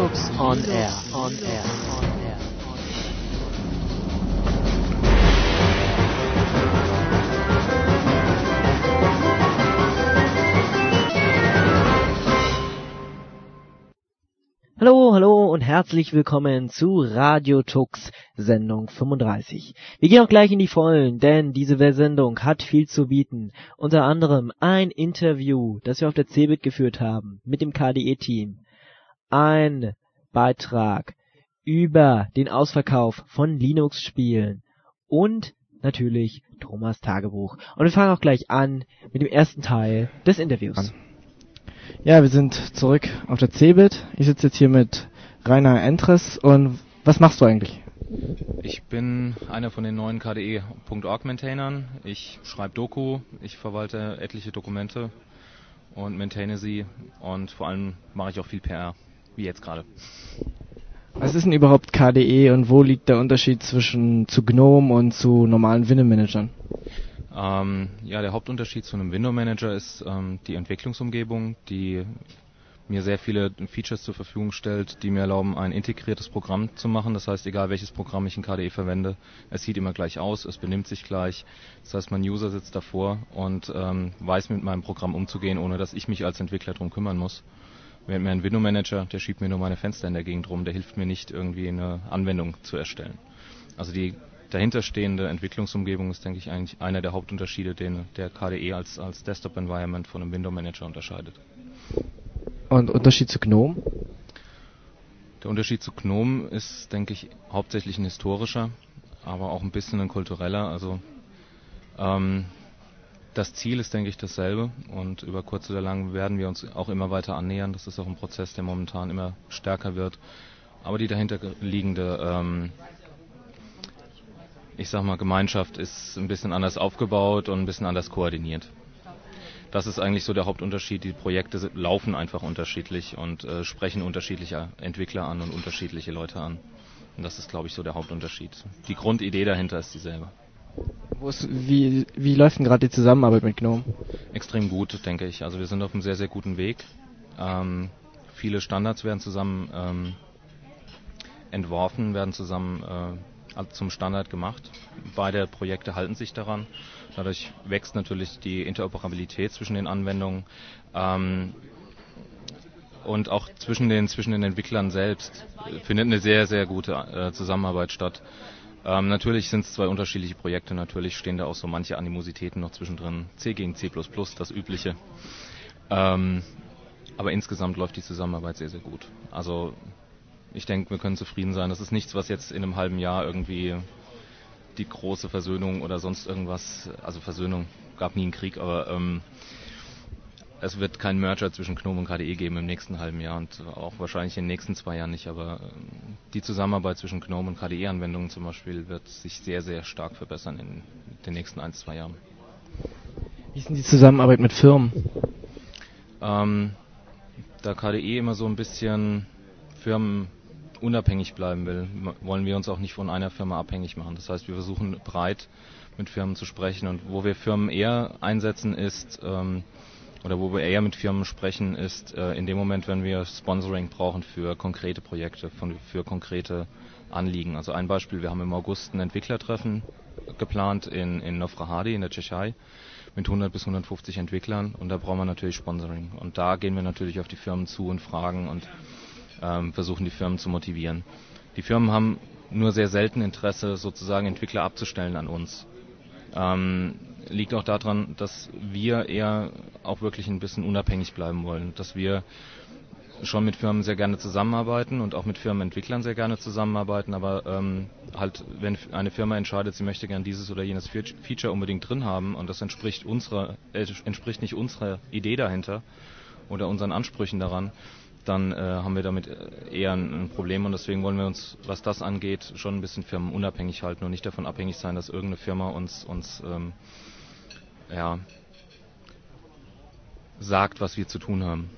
Linux on Air. Hallo und herzlich willkommen zu Radio Tux Sendung 35. Wir gehen auch gleich in die Vollen, denn diese Sendung hat viel zu bieten. Unter anderem ein Interview, das wir auf der CeBIT geführt haben mit dem KDE-Team. Ein Beitrag über den Ausverkauf von Linux-Spielen und natürlich Thomas Tagebuch. Und wir fangen auch gleich an mit dem ersten Teil des Interviews. Ja, wir sind zurück auf der CeBIT. Ich sitze jetzt hier mit Rainer Entres. Und was machst du eigentlich? Ich bin einer von den neuen KDE.org Maintainern. Ich schreibe Doku, ich verwalte etliche Dokumente und maintaine sie. Und vor allem mache ich auch viel PR, wie jetzt gerade. Was ist denn überhaupt KDE und wo liegt der Unterschied zu GNOME und zu normalen Window-Managern? Der Hauptunterschied zu einem Window-Manager ist die Entwicklungsumgebung, die mir sehr viele Features zur Verfügung stellt, die mir erlauben, ein integriertes Programm zu machen. Das heißt, egal welches Programm ich in KDE verwende, es sieht immer gleich aus, es benimmt sich gleich. Das heißt, mein User sitzt davor und weiß mit meinem Programm umzugehen, ohne dass ich mich als Entwickler drum kümmern muss. Während mir ein Window-Manager, der schiebt mir nur meine Fenster in der Gegend rum, der hilft mir nicht, irgendwie eine Anwendung zu erstellen. Also die dahinterstehende Entwicklungsumgebung ist, denke ich, eigentlich einer der Hauptunterschiede, den der KDE als Desktop-Environment von einem Window-Manager unterscheidet. Und Unterschied zu GNOME? Der Unterschied zu GNOME ist, denke ich, hauptsächlich ein historischer, aber auch ein bisschen ein kultureller. Also das Ziel ist, denke ich, dasselbe und über kurz oder lang werden wir uns auch immer weiter annähern. Das ist auch ein Prozess, der momentan immer stärker wird. Aber die dahinterliegende Gemeinschaft ist ein bisschen anders aufgebaut und ein bisschen anders koordiniert. Das ist eigentlich so der Hauptunterschied. Die Projekte laufen einfach unterschiedlich und sprechen unterschiedliche Entwickler an und unterschiedliche Leute an. Und das ist, glaube ich, so der Hauptunterschied. Die Grundidee dahinter ist dieselbe. Wie läuft denn gerade die Zusammenarbeit mit GNOME? Extrem gut, denke ich. Also wir sind auf einem sehr, sehr guten Weg. Viele Standards werden zusammen entworfen, werden zusammen zum Standard gemacht. Beide Projekte halten sich daran. Dadurch wächst natürlich die Interoperabilität zwischen den Anwendungen und auch zwischen den Entwicklern selbst findet eine sehr, sehr gute Zusammenarbeit statt. Natürlich sind es zwei unterschiedliche Projekte, natürlich stehen da auch so manche Animositäten noch zwischendrin. C gegen C++, das Übliche. Aber insgesamt läuft die Zusammenarbeit sehr, sehr gut. Also ich denke, wir können zufrieden sein. Das ist nichts, was jetzt in einem halben Jahr irgendwie die große Versöhnung oder sonst irgendwas, also Versöhnung, gab nie einen Krieg, aber es wird keinen Merger zwischen GNOME und KDE geben im nächsten halben Jahr und auch wahrscheinlich in den nächsten 2 Jahren nicht, aber die Zusammenarbeit zwischen GNOME und KDE-Anwendungen zum Beispiel wird sich sehr, sehr stark verbessern in den nächsten 1-2 Jahren. Wie ist denn die Zusammenarbeit mit Firmen? Da KDE immer so ein bisschen firmenunabhängig bleiben will, wollen wir uns auch nicht von einer Firma abhängig machen. Das heißt, wir versuchen breit mit Firmen zu sprechen und wo wir Firmen eher einsetzen ist, oder wo wir eher mit Firmen sprechen, ist in dem Moment, wenn wir Sponsoring brauchen für konkrete Projekte, für konkrete Anliegen. Also ein Beispiel, wir haben im August ein Entwicklertreffen geplant in Novhrahady in der Tschechei mit 100 bis 150 Entwicklern und da brauchen wir natürlich Sponsoring. Und da gehen wir natürlich auf die Firmen zu und fragen und versuchen die Firmen zu motivieren. Die Firmen haben nur sehr selten Interesse, sozusagen Entwickler abzustellen an uns. Liegt auch daran, dass wir eher auch wirklich ein bisschen unabhängig bleiben wollen, dass wir schon mit Firmen sehr gerne zusammenarbeiten und auch mit Firmenentwicklern sehr gerne zusammenarbeiten, aber halt, wenn eine Firma entscheidet, sie möchte gern dieses oder jenes Feature unbedingt drin haben und das entspricht nicht unserer Idee dahinter oder unseren Ansprüchen daran, dann haben wir damit eher ein Problem und deswegen wollen wir uns, was das angeht, schon ein bisschen firmenunabhängig halten und nicht davon abhängig sein, dass irgendeine Firma uns sagt, was wir zu tun haben.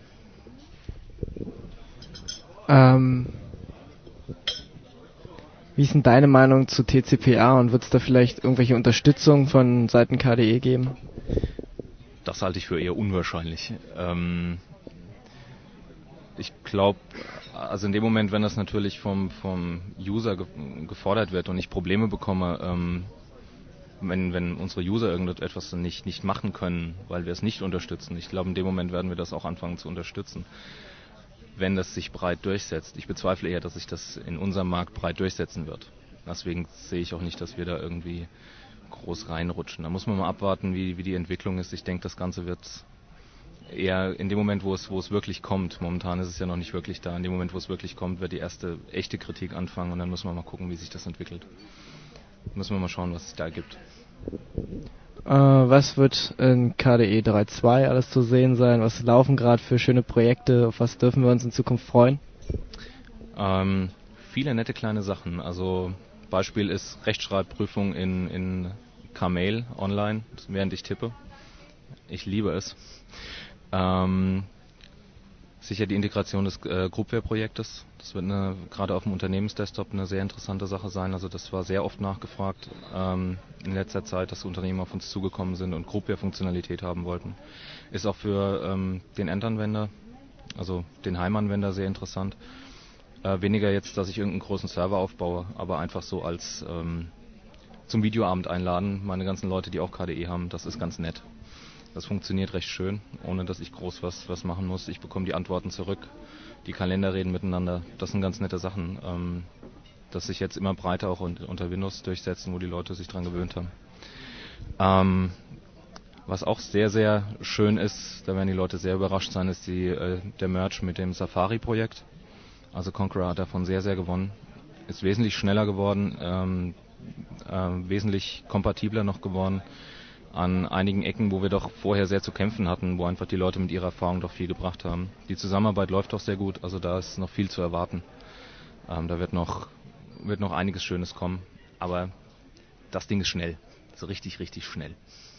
Wie ist denn deine Meinung zu TCP/A und wird es da vielleicht irgendwelche Unterstützung von Seiten KDE geben? Das halte ich für eher unwahrscheinlich. ich glaube, also in dem Moment, wenn das natürlich vom User gefordert wird und ich Probleme bekomme, wenn unsere User irgendetwas nicht machen können, weil wir es nicht unterstützen, ich glaube, in dem Moment werden wir das auch anfangen zu unterstützen, wenn das sich breit durchsetzt. Ich bezweifle eher, dass sich das in unserem Markt breit durchsetzen wird. Deswegen sehe ich auch nicht, dass wir da irgendwie groß reinrutschen. Da muss man mal abwarten, wie die Entwicklung ist. Ich denke, das Ganze wird eher in dem Moment, wo es wirklich kommt. Momentan ist es ja noch nicht wirklich da. In dem Moment, wo es wirklich kommt, wird die erste echte Kritik anfangen und dann müssen wir mal gucken, wie sich das entwickelt. Müssen wir mal schauen, was es da gibt. Was wird in KDE 3.2 alles zu sehen sein? Was laufen gerade für schöne Projekte? Auf was dürfen wir uns in Zukunft freuen? Viele nette kleine Sachen. Also Beispiel ist Rechtschreibprüfung in Kmail online, während ich tippe. Ich liebe es. Sicher die Integration des Groupware-Projektes. Das wird gerade auf dem Unternehmensdesktop eine sehr interessante Sache sein. Also das war sehr oft nachgefragt in letzter Zeit, dass Unternehmen auf uns zugekommen sind und Groupware-Funktionalität haben wollten. Ist auch für den Endanwender, also den Heimanwender, sehr interessant. Weniger jetzt, dass ich irgendeinen großen Server aufbaue, aber einfach so als zum Videoabend einladen, meine ganzen Leute, die auch KDE haben, das ist ganz nett. Das funktioniert recht schön, ohne dass ich groß was machen muss. Ich bekomme die Antworten zurück, die Kalender reden miteinander. Das sind ganz nette Sachen, dass sich jetzt immer breiter auch unter Windows durchsetzen, wo die Leute sich dran gewöhnt haben. Was auch sehr, sehr schön ist, da werden die Leute sehr überrascht sein, ist der Merge mit dem Safari-Projekt. Also Concora hat davon sehr, sehr gewonnen. Ist wesentlich schneller geworden, wesentlich kompatibler noch geworden. An einigen Ecken, wo wir doch vorher sehr zu kämpfen hatten, wo einfach die Leute mit ihrer Erfahrung doch viel gebracht haben. Die Zusammenarbeit läuft doch sehr gut, also da ist noch viel zu erwarten. Da wird noch einiges Schönes kommen, aber das Ding ist schnell, so richtig, richtig schnell.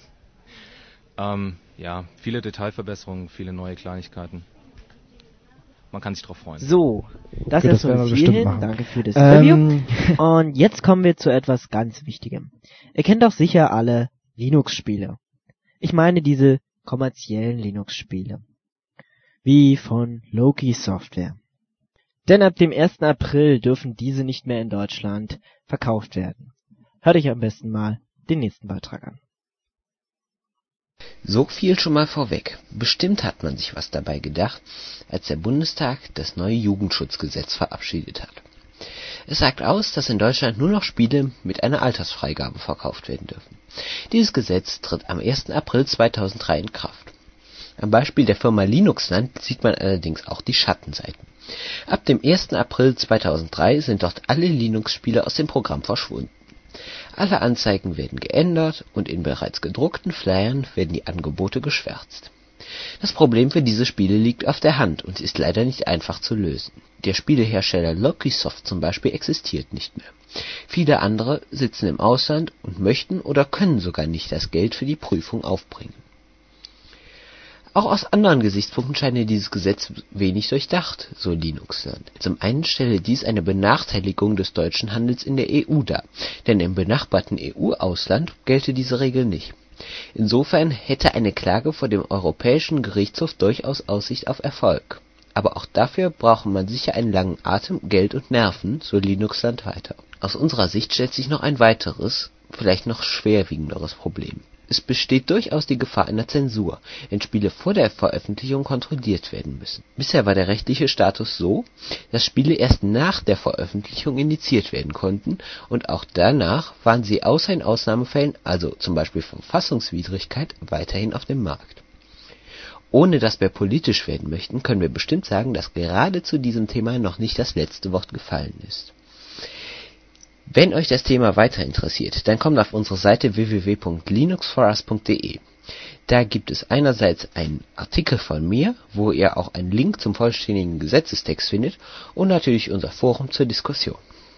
Ja, viele Detailverbesserungen, viele neue Kleinigkeiten. Man kann sich drauf freuen. So, das Gut, ist das werden wir bis bestimmt hierhin. machen. Danke für das Interview. Und jetzt kommen wir zu etwas ganz Wichtigem. Ihr kennt doch sicher alle Linux-Spiele. Ich meine diese kommerziellen Linux-Spiele. Wie von Loki Software. Denn ab dem 1. April dürfen diese nicht mehr in Deutschland verkauft werden. Hört euch am besten mal den nächsten Beitrag an. So viel schon mal vorweg. Bestimmt hat man sich was dabei gedacht, als der Bundestag das neue Jugendschutzgesetz verabschiedet hat. Es sagt aus, dass in Deutschland nur noch Spiele mit einer Altersfreigabe verkauft werden dürfen. Dieses Gesetz tritt am 1. April 2003 in Kraft. Am Beispiel der Firma Linuxland sieht man allerdings auch die Schattenseiten. Ab dem 1. April 2003 sind dort alle Linux-Spiele aus dem Programm verschwunden. Alle Anzeigen werden geändert und in bereits gedruckten Flyern werden die Angebote geschwärzt. Das Problem für diese Spiele liegt auf der Hand und ist leider nicht einfach zu lösen. Der Spielehersteller Lokisoft zum Beispiel existiert nicht mehr. Viele andere sitzen im Ausland und möchten oder können sogar nicht das Geld für die Prüfung aufbringen. Auch aus anderen Gesichtspunkten scheint dieses Gesetz wenig durchdacht, so Linuxland. Zum einen stelle dies eine Benachteiligung des deutschen Handels in der EU dar, denn im benachbarten EU-Ausland gelte diese Regel nicht. Insofern hätte eine Klage vor dem Europäischen Gerichtshof durchaus Aussicht auf Erfolg. Aber auch dafür brauche man sicher einen langen Atem, Geld und Nerven, so Linuxland weiter. Aus unserer Sicht stellt sich noch ein weiteres, vielleicht noch schwerwiegenderes Problem. Es besteht durchaus die Gefahr einer Zensur, wenn Spiele vor der Veröffentlichung kontrolliert werden müssen. Bisher war der rechtliche Status so, dass Spiele erst nach der Veröffentlichung indiziert werden konnten und auch danach waren sie außer in Ausnahmefällen, also zum Beispiel Verfassungswidrigkeit, weiterhin auf dem Markt. Ohne dass wir politisch werden möchten, können wir bestimmt sagen, dass gerade zu diesem Thema noch nicht das letzte Wort gefallen ist. Wenn euch das Thema weiter interessiert, dann kommt auf unsere Seite www.linuxforus.de. Da gibt es einerseits einen Artikel von mir, wo ihr auch einen Link zum vollständigen Gesetzestext findet und natürlich unser Forum zur Diskussion.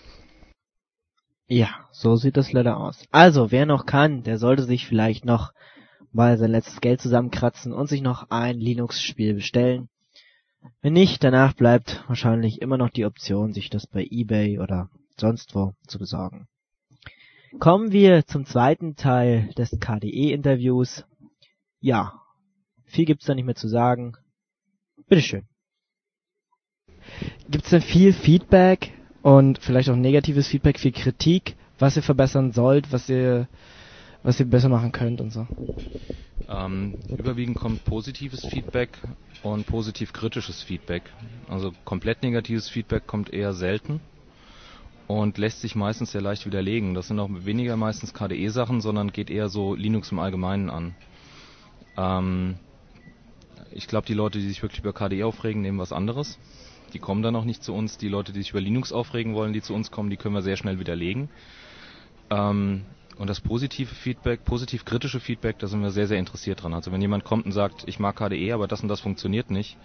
Ja, so sieht das leider aus. Also, wer noch kann, der sollte sich vielleicht noch mal sein letztes Geld zusammenkratzen und sich noch ein Linux-Spiel bestellen. Wenn nicht, danach bleibt wahrscheinlich immer noch die Option, sich das bei eBay oder sonst wo zu besorgen. Kommen wir zum zweiten Teil des KDE-Interviews. Ja, viel gibt's da nicht mehr zu sagen. Bitteschön. Gibt es denn viel Feedback und vielleicht auch negatives Feedback, viel Kritik, was ihr verbessern sollt, was ihr besser machen könnt und so? Überwiegend kommt positives Feedback und positiv-kritisches Feedback. Also komplett negatives Feedback kommt eher selten und lässt sich meistens sehr leicht widerlegen. Das sind auch weniger meistens KDE-Sachen, sondern geht eher so Linux im Allgemeinen an. Ich glaube, die Leute, die sich wirklich über KDE aufregen, nehmen was anderes. Die kommen dann auch nicht zu uns. Die Leute, die sich über Linux aufregen wollen, die zu uns kommen, die können wir sehr schnell widerlegen. Und das positive Feedback, positiv-kritische Feedback, da sind wir sehr, sehr interessiert dran. Also wenn jemand kommt und sagt, ich mag KDE, aber das und das funktioniert nicht,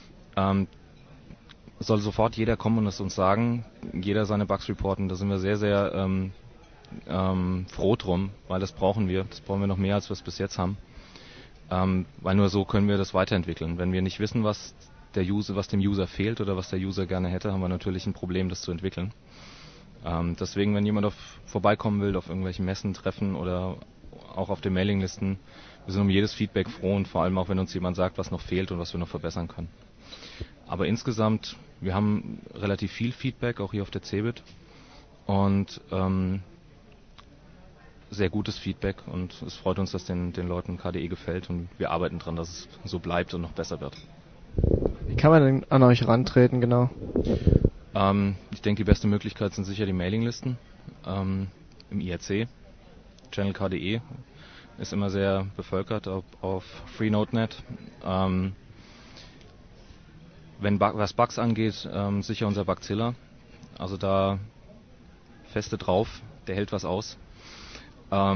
soll sofort jeder kommen und es uns sagen, jeder seine Bugs reporten. Da sind wir sehr, sehr froh drum, weil das brauchen wir. Das brauchen wir noch mehr, als wir es bis jetzt haben. Weil nur so können wir das weiterentwickeln. Wenn wir nicht wissen, was dem User fehlt oder was der User gerne hätte, haben wir natürlich ein Problem, das zu entwickeln. Deswegen, wenn jemand vorbeikommen will, auf irgendwelchen Messen, Treffen oder auch auf den Mailinglisten, wir sind um jedes Feedback froh und vor allem auch, wenn uns jemand sagt, was noch fehlt und was wir noch verbessern können. Aber insgesamt, wir haben relativ viel Feedback, auch hier auf der CeBIT und sehr gutes Feedback und es freut uns, dass den Leuten KDE gefällt und wir arbeiten dran, dass es so bleibt und noch besser wird. Wie kann man denn an euch rantreten, genau? Ich denke, die beste Möglichkeit sind sicher die Mailinglisten im IRC. Channel KDE ist immer sehr bevölkert auf Freenode.net. Was Bugs angeht, sicher unser Bugzilla. Also da feste drauf, der hält was aus. Da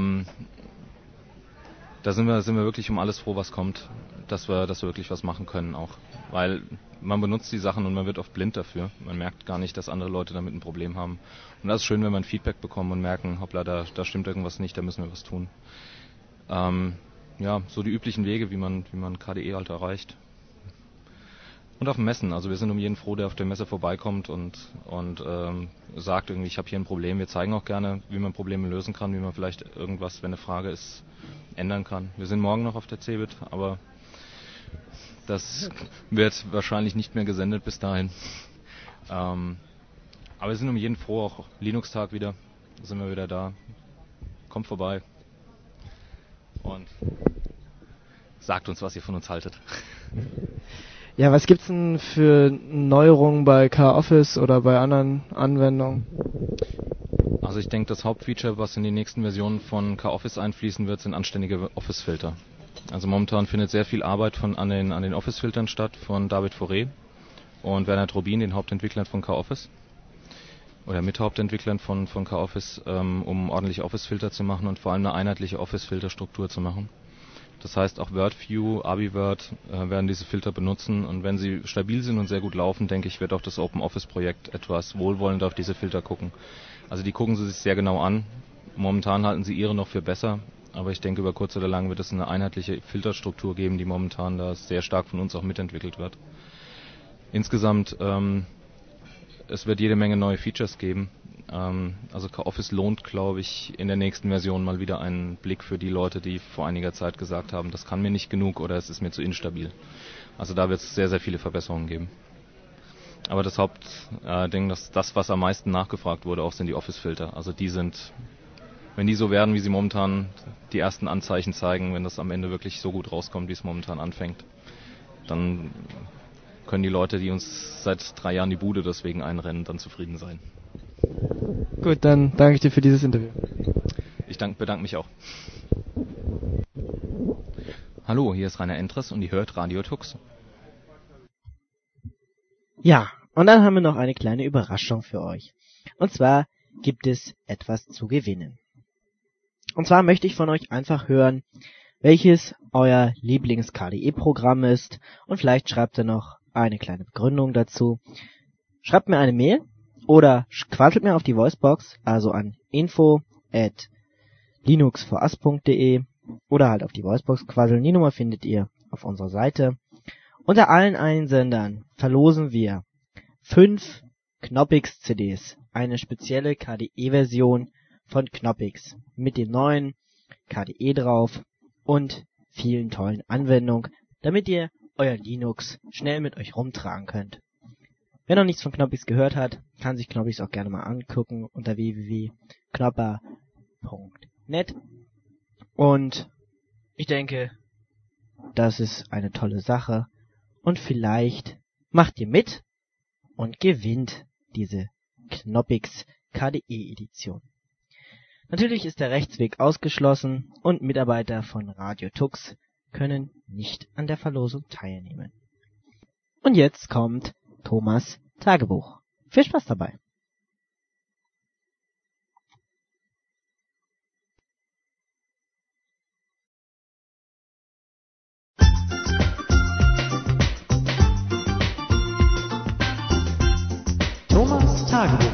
sind wir wirklich um alles froh, was kommt, dass wir wirklich was machen können auch. Weil man benutzt die Sachen und man wird oft blind dafür. Man merkt gar nicht, dass andere Leute damit ein Problem haben. Und das ist schön, wenn wir ein Feedback bekommen und merken, hoppla, da stimmt irgendwas nicht, da müssen wir was tun. So die üblichen Wege, wie man KDE halt erreicht. Und auf dem Messen, also wir sind um jeden froh, der auf der Messe vorbeikommt und sagt irgendwie, ich habe hier ein Problem. Wir zeigen auch gerne, wie man Probleme lösen kann, wie man vielleicht irgendwas, wenn eine Frage ist, ändern kann. Wir sind morgen noch auf der CeBIT, aber das wird wahrscheinlich nicht mehr gesendet bis dahin. Aber wir sind um jeden froh, auch Linux-Tag wieder, sind wir wieder da. Kommt vorbei und sagt uns, was ihr von uns haltet. Ja, was gibt's denn für Neuerungen bei KOffice oder bei anderen Anwendungen? Also ich denke, das Hauptfeature, was in die nächsten Versionen von KOffice einfließen wird, sind anständige Office-Filter. Also momentan findet sehr viel Arbeit an den Office-Filtern statt von David Fauré und Werner Trobin, den Hauptentwicklern von KOffice. Oder Mithauptentwicklern von KOffice, um ordentliche Office-Filter zu machen und vor allem eine einheitliche Office-Filterstruktur zu machen. Das heißt, auch WordView, AbiWord werden diese Filter benutzen und wenn sie stabil sind und sehr gut laufen, denke ich, wird auch das OpenOffice-Projekt etwas wohlwollender auf diese Filter gucken. Also die gucken sie sich sehr genau an. Momentan halten sie ihre noch für besser, aber ich denke, über kurz oder lang wird es eine einheitliche Filterstruktur geben, die momentan da sehr stark von uns auch mitentwickelt wird. Insgesamt, es wird jede Menge neue Features geben. Also KOffice lohnt, glaube ich, in der nächsten Version mal wieder einen Blick für die Leute, die vor einiger Zeit gesagt haben, das kann mir nicht genug oder es ist mir zu instabil. Also da wird es sehr, sehr viele Verbesserungen geben. Aber das Hauptding, das, was am meisten nachgefragt wurde, auch sind die Office-Filter. Also die sind, wenn die so werden, wie sie momentan die ersten Anzeichen zeigen, wenn das am Ende wirklich so gut rauskommt, wie es momentan anfängt, dann können die Leute, die uns seit 3 Jahren die Bude deswegen einrennen, dann zufrieden sein. Gut, dann danke ich dir für dieses Interview. Ich bedanke mich auch. Hallo, hier ist Rainer Entres und ihr hört Radio Tux. Ja, und dann haben wir noch eine kleine Überraschung für euch. Und zwar gibt es etwas zu gewinnen. Und zwar möchte ich von euch einfach hören, welches euer Lieblings-KDE-Programm ist und vielleicht schreibt ihr noch eine kleine Begründung dazu. Schreibt mir eine Mail oder quasselt mir auf die Voicebox, also an info@linuxvoras.de oder halt auf die Voicebox quasseln. Die Nummer findet ihr auf unserer Seite. Unter allen Einsendern verlosen wir 5 Knoppix-CDs, eine spezielle KDE-Version von Knoppix mit dem neuen KDE drauf und vielen tollen Anwendungen, damit ihr euer Linux schnell mit euch rumtragen könnt. Wer noch nichts von Knoppix gehört hat, kann sich Knoppix auch gerne mal angucken unter www.knopper.net. Und ich denke, das ist eine tolle Sache. Und vielleicht macht ihr mit und gewinnt diese Knoppix KDE-Edition. Natürlich ist der Rechtsweg ausgeschlossen und Mitarbeiter von Radio Tux können nicht an der Verlosung teilnehmen. Und jetzt kommt Thomas' Tagebuch. Viel Spaß dabei! Thomas' Tagebuch.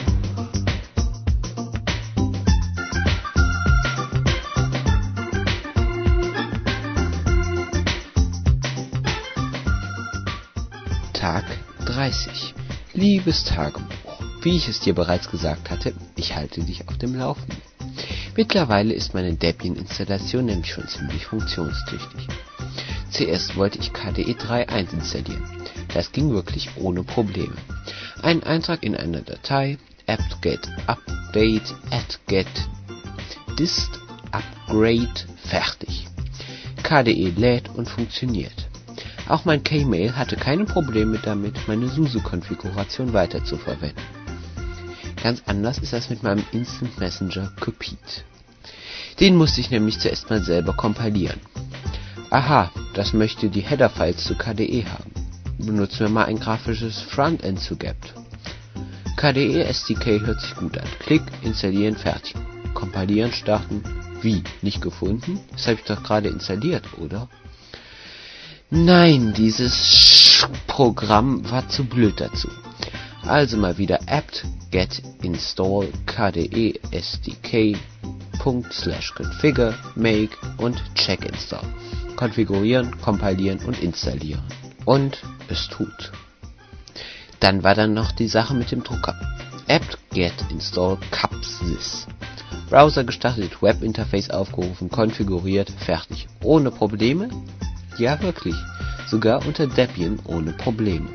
Tag 30. Liebes Tagebuch, wie ich es dir bereits gesagt hatte, ich halte dich auf dem Laufenden. Mittlerweile ist meine Debian-Installation nämlich schon ziemlich funktionstüchtig. Zuerst wollte ich KDE 3.1 installieren. Das ging wirklich ohne Probleme. Ein Eintrag in einer Datei, apt-get update @get dist upgrade, fertig. KDE lädt und funktioniert. Auch mein Kmail hatte keine Probleme damit, meine SUSE-Konfiguration weiterzuverwenden. Ganz anders ist das mit meinem Instant Messenger Kopit. Den musste ich nämlich zuerst mal selber kompilieren. Aha, das möchte die Header-Files zu KDE haben. Benutzen wir mal ein grafisches Frontend zu GEPT. KDE SDK hört sich gut an. Klick, installieren, fertig. Kompilieren, starten. Wie? Nicht gefunden? Das habe ich doch gerade installiert, oder? Nein, dieses Programm war zu blöd dazu. Also mal wieder apt-get install kde sdk /configure make und check install. Konfigurieren, kompilieren und installieren. Und es tut. Dann war dann noch die Sache mit dem Drucker. apt-get install capsys. Browser gestartet, Webinterface aufgerufen, konfiguriert, fertig. Ohne Probleme? Ja, wirklich. Sogar unter Debian ohne Probleme.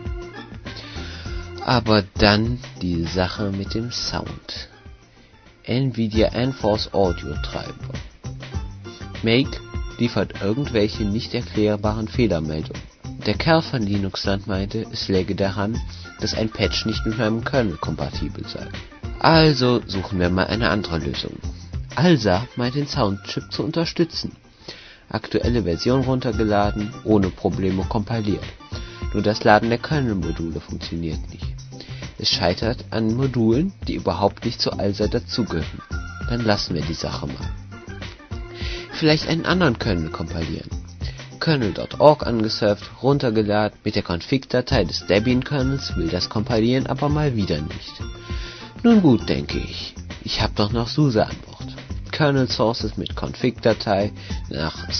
Aber dann die Sache mit dem Sound. Nvidia Enforce Audio Treiber. Make liefert irgendwelche nicht erklärbaren Fehlermeldungen. Der Kerl von Linuxland meinte, es läge daran, dass ein Patch nicht mit meinem Kernel kompatibel sei. Also suchen wir mal eine andere Lösung. ALSA meint den Soundchip zu unterstützen. Aktuelle Version runtergeladen, ohne Probleme kompiliert. Nur das Laden der Kernel-Module funktioniert nicht. Es scheitert an Modulen, die überhaupt nicht zu ALSA dazugehören. Dann lassen wir die Sache mal. Vielleicht einen anderen Kernel kompilieren. Kernel.org angesurft, runtergeladen, mit der Config-Datei des Debian-Kernels will das kompilieren aber mal wieder nicht. Nun gut, denke ich. Ich habe doch noch SUSE an Bord. Kernel Sources mit Config-Datei nach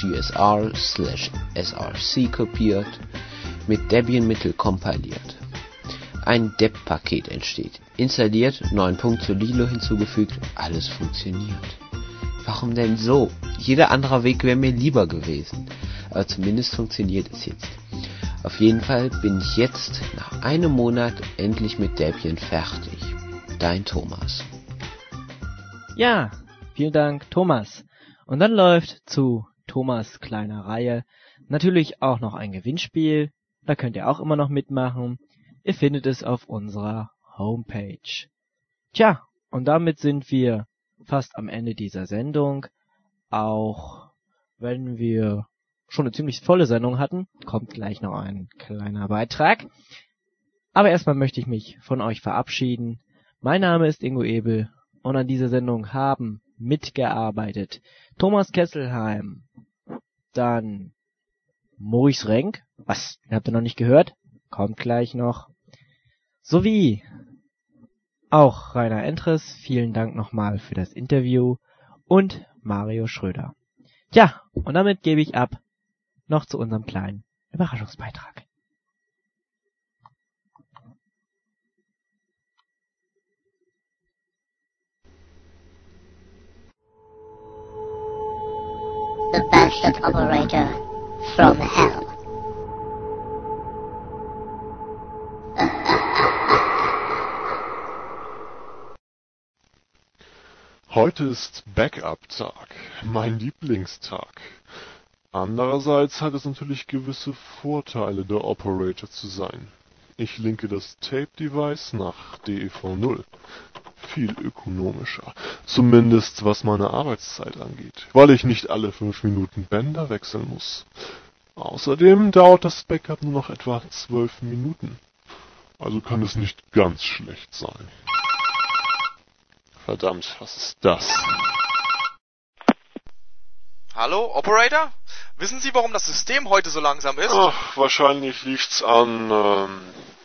/usr/src kopiert, mit Debian-Mittel kompiliert. Ein deb-Paket entsteht. Installiert, neuen Punkt zu Lilo hinzugefügt, alles funktioniert. Warum denn so? Jeder andere Weg wäre mir lieber gewesen. Aber zumindest funktioniert es jetzt. Auf jeden Fall bin ich jetzt nach einem Monat endlich mit Debian fertig. Dein Thomas. Ja, vielen Dank, Thomas. Und dann läuft zu Thomas' kleiner Reihe natürlich auch noch ein Gewinnspiel. Da könnt ihr auch immer noch mitmachen. Ihr findet es auf unserer Homepage. Tja, und damit sind wir fast am Ende dieser Sendung. Auch wenn wir schon eine ziemlich volle Sendung hatten, kommt gleich noch ein kleiner Beitrag. Aber erstmal möchte ich mich von euch verabschieden. Mein Name ist Ingo Ebel und an dieser Sendung haben mitgearbeitet Thomas Kesselheim, dann Maurice Renk, was, habt ihr noch nicht gehört? Kommt gleich noch. Sowie auch Rainer Entres, vielen Dank nochmal für das Interview, und Mario Schröder. Ja, und damit gebe ich ab noch zu unserem kleinen Überraschungsbeitrag. The bastard operator from hell. Heute ist Backup-Tag, mein Lieblingstag. Andererseits hat es natürlich gewisse Vorteile, der Operator zu sein. Ich linke das Tape-Device nach DEV0. Viel ökonomischer, zumindest was meine Arbeitszeit angeht, weil ich nicht alle 5 Minuten Bänder wechseln muss. Außerdem dauert das Backup nur noch etwa 12 Minuten. Also kann es nicht ganz schlecht sein. Verdammt, was ist das? Hallo, Operator? Wissen Sie, warum das System heute so langsam ist? Ach, wahrscheinlich liegt's an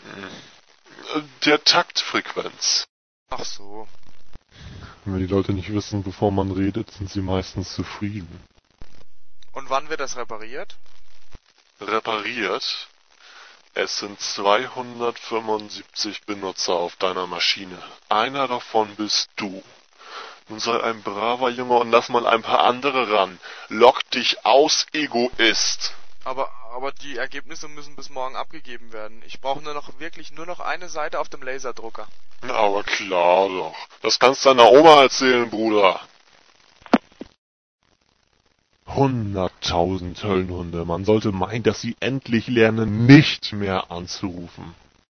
der Taktfrequenz. Ach so. Wenn die Leute nicht wissen, bevor man redet, sind sie meistens zufrieden. Und wann wird das repariert? Repariert? Es sind 275 Benutzer auf deiner Maschine. Einer davon bist du. Nun sei ein braver Junge und lass mal ein paar andere ran. Lock dich aus, Egoist. Aber die Ergebnisse müssen bis morgen abgegeben werden. Ich brauche wirklich nur noch eine Seite auf dem Laserdrucker. Aber klar doch. Das kannst du deiner Oma erzählen, Bruder. 100.000 Höllenhunde. Man sollte meinen, dass sie endlich lernen, nicht mehr anzurufen.